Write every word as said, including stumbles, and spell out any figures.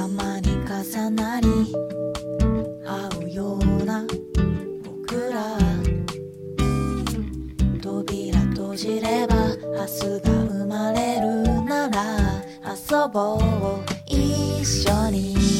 たまに重なり合うような僕ら、扉閉じれば明日が生まれるなら遊ぼう一緒に